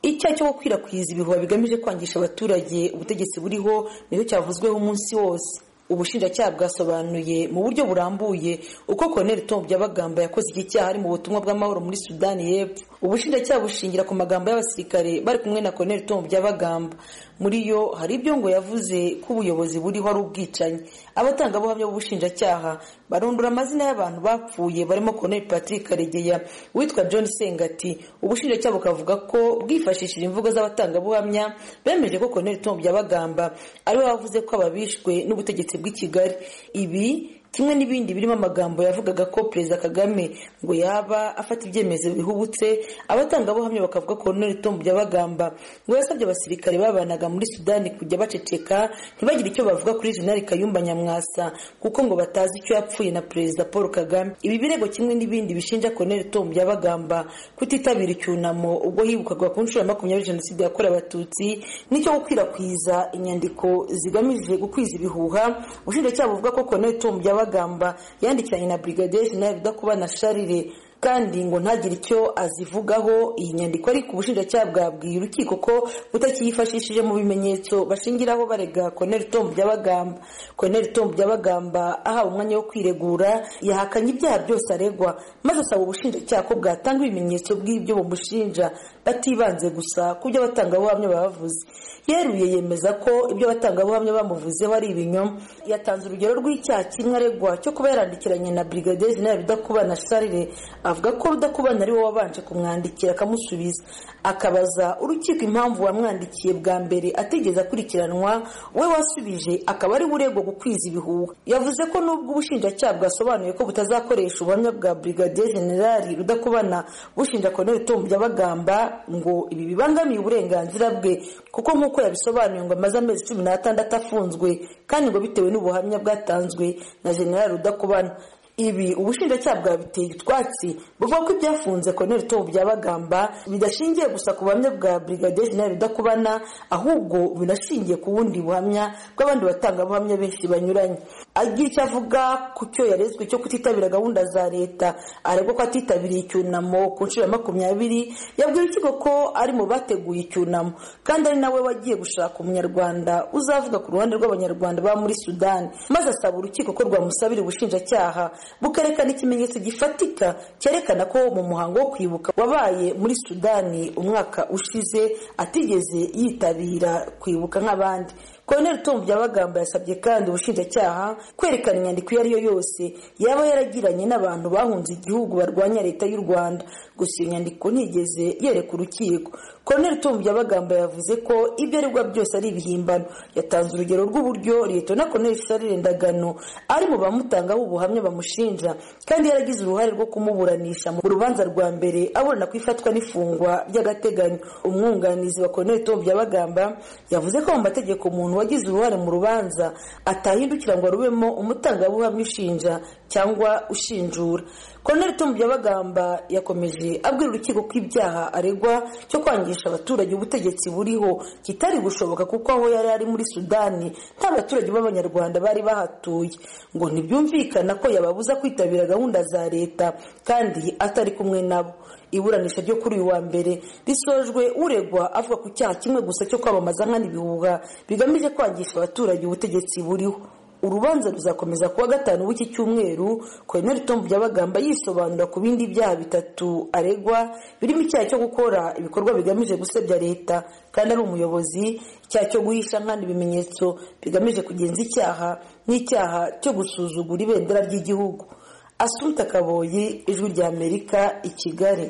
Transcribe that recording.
icyaha cyo gukwirakwiza ibihuha bigamije kwangisha abaturage ubutegetsi buriho nicyo cyavuzweho umunsi wose. Ubushinjacyaha bwasobanuye mu buryo burambuye uko Colonel Tom Byabagamba yakoze iki cyaha ari mu butumwa bw'amahoro muri Sudani y'Epfo. Ubushinjacyaha bushingira ku magambo y'abasirikare bari kumwe na Colonel Tom Byabagamba. Muri yo hari ibyo ngo yavuze ko ubuyobozi buriho ari ubwicanyi. Abatangabuhamya b'ubushinjacyaha barondora amazina y'abantu bapfuye barimo Colonel Patrick Karegeya, witwa John Sengati. Ubushinjacyaha bukavuga ko bwifashishije imvugo z'abatangabuhamya bemeje ko Colonel Tom Byabagamba ariwe wavuze ko ababishwe n'ubutegetsi bw'i Kigali. Ibi kimwe n'ibindi birimo amagambo yavugaga ko Perezida Kagame ngo yaba afata ibyemezo bihubutse. Abatangabuhamya bakavuga ko Colonel Tom Byabagamba ngo yasabye abasirikare babanaga muri Sudani kujya baceceka ntibagire icyo bavuga kuri General Kayumba Nyamwasa kuko ngo batazi icyo yapfuye na Perezida Paul Kagame. Ibi birego kimwe n'ibindi bishinja Colonel Tom Byabagamba kutitabira icyunamo ubwo hibukwaga ku nshuro ya 20 Jenoside yakorewe Abatutsi n'icyo gukwirakwiza inyandiko zigamije gukwiza ibihuha. Ubushinjacyaha buvuga ko Colonel Tom Byabagamba yandikiranye na Brigadier General Rudakubana Charles kandi ngo ntagire icyo azivugaho. Iyi nyandiko ariko ubushinjacyaha bwabwiye urukiko ko butakiyifashishije mu bimenyetso bashingiraho barega Colonel Tom Byabagamba. Colonel Tom Byabagamba ahawe umwanya wo kwiregura yahakanye ibyaha byose aregwa, maze asaba ubushinjacyaha ko bwatanga ibimenyetso bw'ibyo bumushinja batibanze gusa ku byo abatangabuhamya bavuze. Yeruye yemeza ko ibyo abatangabuhamya bamuvuzeho ari ibinyoma. Yatanze urugero rw'icyaha kimwe aregwa cyo kuba yarandikiranye na Brigadier General Rudakubana Charles, avuga ko Rudakubana ari we wabanje kumwandikira akamusubiza. Akabaza urukiko impamvu wamwandikiye bwa mbere atigeze akurikiranwa, we wasubije akaba ari uregwa gukwiza ibihuha. Yavuze ko nubwo ubushinjacyaha bwasobanuye ko butazakoresha ubuhamya bwa Brigadier General Rudakubana bushinja Colonel Tom Byabagamba, ngo ibi bibangamiye uburenganzira bwe kuko nk'uko yabisobanuye ngo amaze amezi 16 afunzwe kandi ngo bitewe n'ubuhamya bwatanzwe na General Rudakubana. Ibi ubushinjacyaha bwabiteye utwatsi buvuga ko ibyafunze Colonel Tom Byabagamba bidashingiye gusa ku buhamya bwa Brigadier General Rudakubana, ahubwo binashingiye ku wundi buhamya bw'abandi batangabuhamya benshi banyuranye. Agira icyo avuga ku cyo yarezwe cyo kutitabira gahunda za leta. Aregwa ko atitabiriye icyunamo ku nshuro ya 20. Yabwiye urukiko ko ari mu bateguye icyunamo kandi ari nawe wagiye gushaka umunyarwanda uzavuga ku ruhande rw'abanyarwanda ba muri Sudani, maze asaba urukiko ko rwamusabira ubushinjacyaha bukerekana ikimenyetso gifatika cyerekana ko mu muhango wo kwibuka wabaye muri Sudani umwaka ushize atigeze yitabira kwibuka nk'abandi. Colonel Tom Byabagamba yasabye kandi ubushinjacyaha kwerekana inyandiko iyo ari yo yose yaba yaragiranye n'abantu bahunze igihugu barwanya leta y'u Rwanda. Gusa iyo nyandiko ntigeze yereka urukiko. Colonel Tom Byabagamba yavuze ko ibyo aregwa byose ari ibihimbano. Yatanze urugero rw'uburyo Lieutenant Colonel Charles Ndagano ari mu bamutangaho ubuhamya bamushinja kandi yaragize uruhare rwo kumuburanisha mu rubanza rwa mbere abona kwifatwa n'ifungwa ry'agateganyo. Umwunganizi wa Colonel Tom Byabagamba yavuze ko mu mategeko umuntu wagize uruhare mu rubanza atahindukira ngo rubemo umutangabuhamya ushinja cyangwa ushinjura. Colonel Tom Byabagamba yakomeje abwira urukiko ko ibyaha aregwa cyo kwangisha abaturage ubutegetsi buriho kitari gushoboka kuko aho yari ari muri Sudani nta baturage b'abanyarwanda bari bahatuye, ngo ntibyumvikana ko yababuza kwitabira gahunda za leta kandi atari kumwe nabo. Iburanisha ryo kuri uyu wa mbere risojwe uregwa avuga ku cyaha kimwe gusa cyo kwamamaza nkana ibihuha bigamije kwangisha abaturage ubutegetsi buriho. Urubanza ruzakomeza kuwa 5 w'iki cyumweru. Colonel Tom Byabagamba yisobanura ku bindi byaha 3 aregwa birimo icyaha cyo gukora ibikorwa bigamije gusebya leta kandi ari umuyobozi, icyaha cyo guhisha nkana ibimenyetso bigamije kugenza icyaha, n'icyaha cyo gusuzugura ibendera ry'igihugu. Assumpta Kaboyi, Ijwi ry'Amerika, i Kigali.